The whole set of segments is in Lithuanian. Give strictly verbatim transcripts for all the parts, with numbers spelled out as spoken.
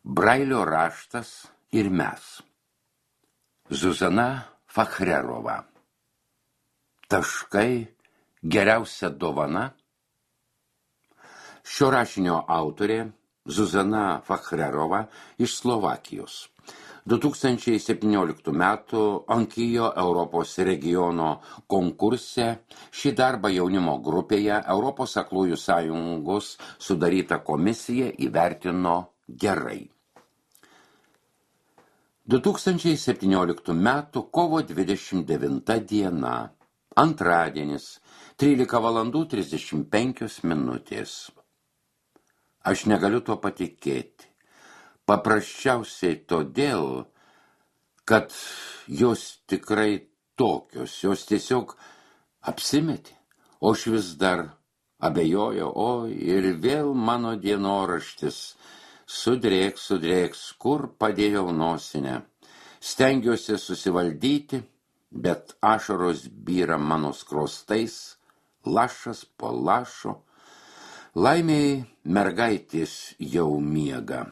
Brailio raštas ir mes. Zuzana Fakhrerova. Taškai geriausia dovana. Šio rašinio autorė Zuzana Fakhrerova iš Slovakijos. du tūkstančiai septynioliktų metų Onkijo Europos regiono konkurse šį darbą jaunimo grupėje Europos aklųjų sąjungos sudaryta komisija įvertino gerai. du tūkstančiai septynioliktų metų kovo dvidešimt devinta diena, antradienis, trylika valandų trisdešimt penkios minutės. Aš negaliu to patikėti. Paprasčiausiai todėl, kad jos tikrai tokios, jos tiesiog apsimetė, o aš vis dar abejoju, o ir vėl mano dienoraštis, sudrėks, sudrėks, kur padėjau nosinę. Stengiuosi susivaldyti, bet ašaros byra mano skrostais, lašas po lašo. Laimei mergaitės jau miega.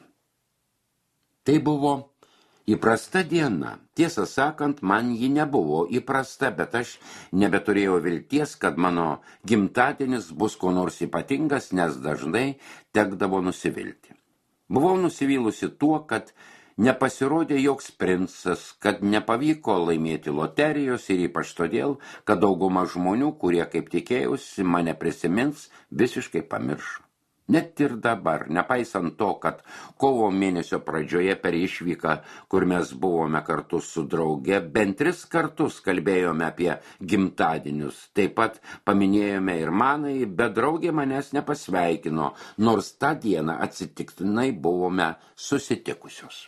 Tai buvo įprasta diena. Tiesą sakant, man ji nebuvo įprasta, bet aš nebeturėjau vilties, kad mano gimtadienis bus kuo nors ypatingas, nes dažnai tekdavo nusivilti. Buvau nusivylusi tuo, kad nepasirodė joks princas, kad nepavyko laimėti loterijos ir ypač todėl, kad dauguma žmonių, kurie kaip tikėjausi, mane prisimins, visiškai pamiršo. Net ir dabar, nepaisant to, kad kovo mėnesio pradžioje per išvyką, kur mes buvome kartu su drauge, bent tris kartus kalbėjome apie gimtadienius, taip pat paminėjome ir manai, bet draugė manęs nepasveikino, nors tą dieną atsitiktinai buvome susitikusios.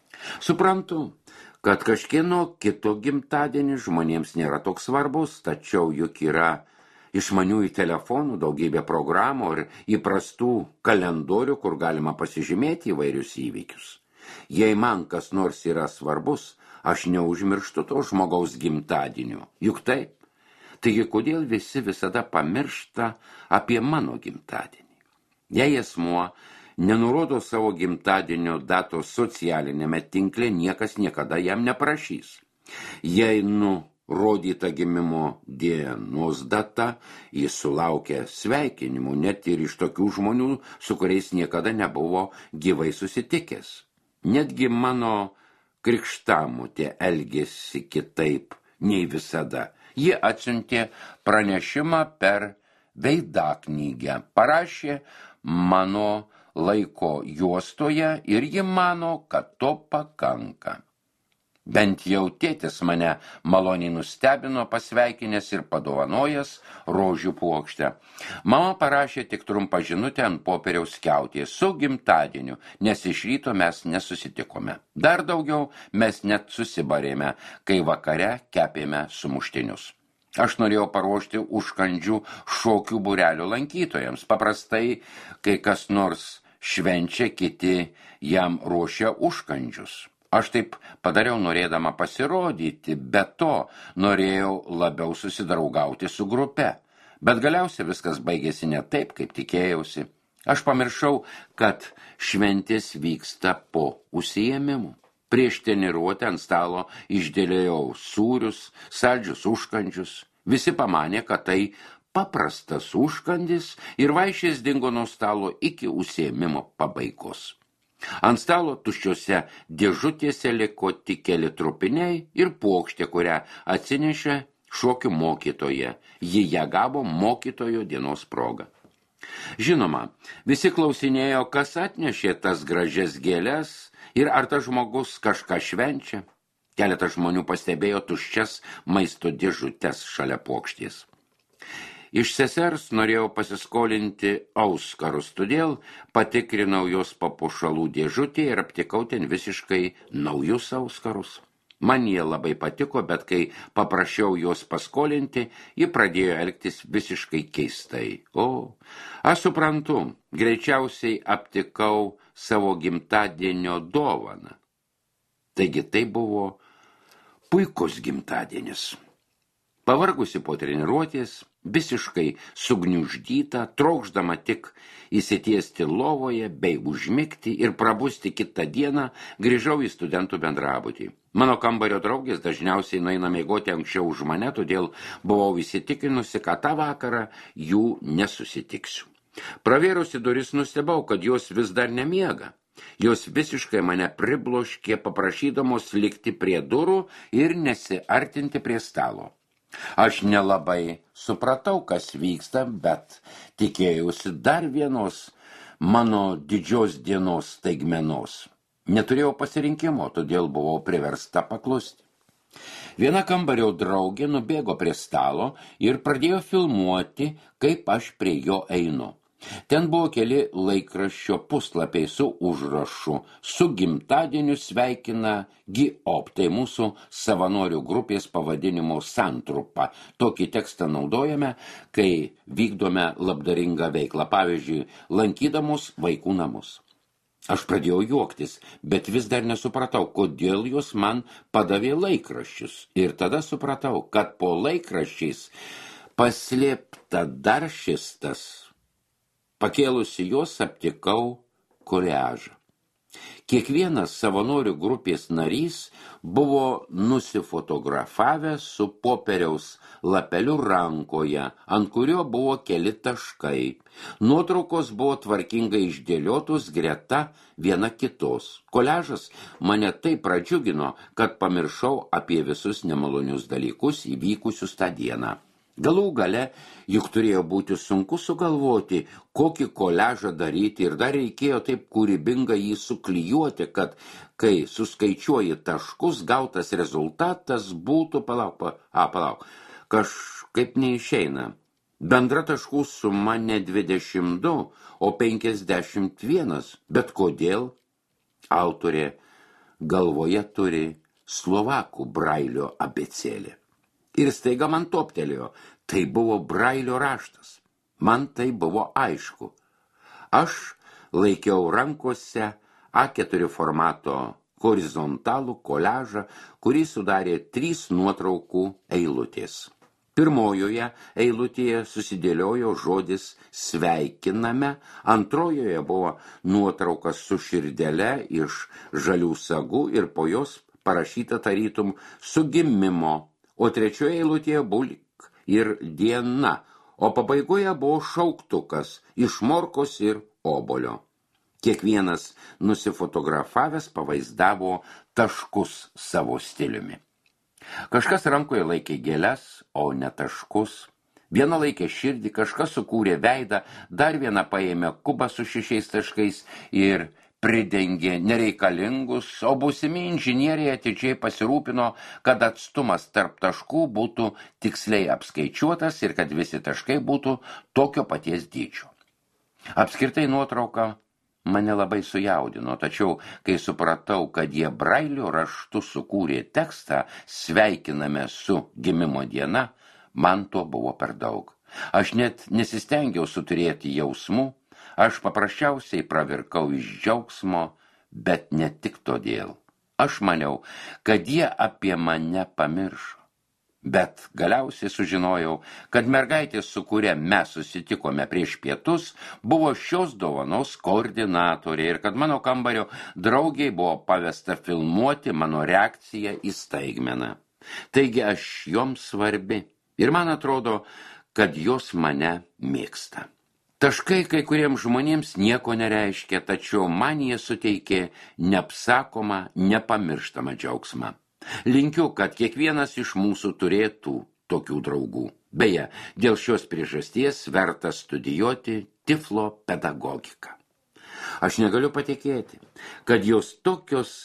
Suprantu, kad kažkieno kito gimtadienis žmonėms nėra toks svarbus, tačiau juk yra išmaniųjų telefonų, daugybė programų ir įprastų kalendorių, kur galima pasižymėti įvairius įvykius. Jei man kas nors yra svarbus, aš neužmirštu to žmogaus gimtadienio. Juk taip. Taigi, kodėl visi visada pamiršta apie mano gimtadienį? Jei asmuo nenurodo savo gimtadienio datos socialinėme tinkle, niekas niekada jam neprašys. Jei nu rodyta gimimo dienos data, jis sulaukia sveikinimų net ir iš tokių žmonių, su kuriais niekada nebuvo gyvai susitikęs. Netgi mano krikštamotė elgėsi kitaip nei visada. Ji atsiuntė pranešimą per veidaknygę, parašė mano laiko juostoje ir ji mano, kad to pakanka. Bent jau tėtis mane maloniai nustebino, pasveikinęs ir padovanojęs rožių puokštę. Mama parašė tik trumpą žinutę ant popieriaus skiautės su gimtadieniu, nes iš ryto mes nesusitikome. Dar daugiau mes net susibarėme, kai vakare kepėme sumuštinius. Aš norėjau paruošti užkandžių šokių būrelio lankytojams. Paprastai, kai kas nors švenčia, kiti jam ruošia užkandžius. Aš taip padariau norėdama pasirodyti, bet to norėjau labiau susidraugauti su grupe. Bet galiausiai viskas baigėsi ne taip, kaip tikėjausi. Aš pamiršau, kad šventės vyksta po užsiėmimų. Prieš treniruotę ant stalo išdėliojau sūrius, saldžius užkandžius. Visi pamanė, kad tai paprastas užkandis ir vaišės dingo nuo stalo iki užsiėmimo pabaigos. Ant stalo tuščiose dėžutėse liko tik keli trupiniai ir puokštė, kurią atsinešė šokių mokytoja. Ji ją gavo mokytojo dienos proga. Žinoma, visi klausinėjo, kas atnešė tas gražias gėles ir ar tas žmogus kažką švenčia. Keletas žmonių pastebėjo tuščias maisto dėžutes šalia puokštės. Iš sesers norėjau pasiskolinti auskarus, todėl patikrinau jos papuošalų dėžutę ir aptikau ten visiškai naujus auskarus. Man jie labai patiko, bet kai paprašiau jos paskolinti, ji pradėjo elgtis visiškai keistai. O, aš suprantu, greičiausiai aptikau savo gimtadienio dovaną. Taigi tai buvo puikus gimtadienis. Pavargusi po treniruotės, visiškai sugniuždyta, trokšdama tik įsitiesti lovoje bei užmigti ir prabusti kitą dieną, grįžau į studentų bendrabutį. Mano kambario draugės dažniausiai nueina miegoti anksčiau už mane, todėl buvau įsitikinusi, kad tą vakarą jų nesusitiksiu. Pravėrusi duris nustebau, kad jos vis dar nemiega. Jos visiškai mane pribloškė, paprašydamos likti prie durų ir nesiartinti prie stalo. Aš nelabai supratau, kas vyksta, bet tikėjausi dar vienos mano didžios dienos staigmenos. Neturėjau pasirinkimo, todėl buvau priversta paklusti. Viena kambario draugė nubėgo prie stalo ir pradėjo filmuoti, kaip aš prie jo einu. Ten buvo keli laikraščio puslapiai su užrašu: su gimtadieniu sveikina GIOP, tai mūsų savanorių grupės pavadinimo santrupa. Tokį tekstą naudojame, kai vykdome labdaringą veiklą, pavyzdžiui, lankydamos vaikų namus. Aš pradėjau juoktis, bet vis dar nesupratau, kodėl jos man padavė laikraščius. Ir tada supratau, kad po laikraščiais paslėpta dar šis tas. Pakėlusi juos aptikau koliažą. Kiekvienas savanorių grupės narys buvo nusifotografavęs su popieriaus lapeliu rankoje, ant kurio buvo keli taškai. Nuotraukos buvo tvarkingai išdėliotos greta viena kitos. Koliažas mane taip pradžiugino, kad pamiršau apie visus nemalonius dalykus įvykusius tą dieną. Galų gale juk turėjo būti sunku sugalvoti, kokį koliažą daryti, ir dar reikėjo taip kūrybingai jį suklijuoti, kad kai suskaičiuoji taškus, gautas rezultatas būtų, palauk, a, palauk, kažkaip neišeina. Bendra taškų suma ne dvidešimt du, o penkiasdešimt vienas. Bet kodėl? Autorė galvoje turi slovakų brailio abėcėlę. Ir staiga man toptelėjo, tai buvo brailio raštas. Man tai buvo aišku. Aš laikiau rankose A keturi formato horizontalų koliažą, kurį sudarė trys nuotraukų eilutės. Pirmojoje eilutėje susidėliojo žodis sveikiname, antrojoje buvo nuotraukas su širdele iš žalių sagų ir po jos parašyta tarytum su gimimo, o trečioje eilutėje bulik ir diena, o pabaigoje buvo šauktukas iš morkos ir obolio. Kiekvienas nusifotografavęs pavaizdavo taškus savo stiliumi. Kažkas rankoje laikė gėles, o ne taškus. Viena laikė širdį, kažkas sukūrė veidą, dar viena paėmė kubą su šešiais taškais ir pridengė nereikalingus, o būsimi inžinieriai atidžiai pasirūpino, kad atstumas tarp taškų būtų tiksliai apskaičiuotas ir kad visi taškai būtų tokio paties dydžio. Apskritai nuotrauka mane labai sujaudino, tačiau kai supratau, kad jie brailio raštu sukūrė tekstą sveikiname su gimimo diena, man to buvo per daug. Aš net nesistengiau suturėti jausmų, aš paprasčiausiai pravirkau iš džiaugsmo, bet ne tik todėl. Aš maniau, kad jie apie mane pamiršo. Bet galiausiai sužinojau, kad mergaitė, su kuria mes susitikome prieš pietus, buvo šios dovanos koordinatorė ir kad mano kambario draugiai buvo pavesta filmuoti mano reakciją į staigmeną. Taigi aš joms svarbi ir man atrodo, kad jos mane mėgsta. Taškai kai kuriems žmonėms nieko nereiškia, tačiau man jie suteikė neapsakomą, nepamirštamą džiaugsmą. Linkiu, kad kiekvienas iš mūsų turėtų tokių draugų. Beje, dėl šios priežasties verta studijuoti tiflo pedagogiką. Aš negaliu patikėti, kad jos tokios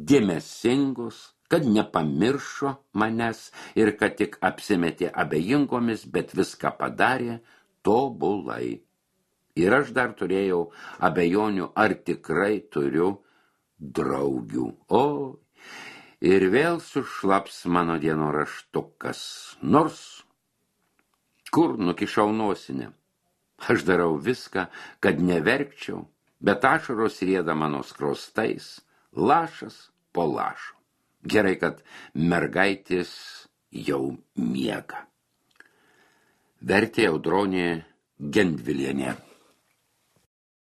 dėmesingos, kad nepamiršo manęs ir kad tik apsimetė abejingomis, bet viską padarė tobulai. Ir aš dar turėjau abejonių, ar tikrai turiu draugių. O, ir vėl sušlaps mano dienoraštukas, nors kur nukišau nosinę. Aš darau viską, kad neverkčiau, bet ašaros rieda mano skrostais, lašas po lašo. Gerai, kad mergaitės jau miega. Vertė Audronė Gendvilienė.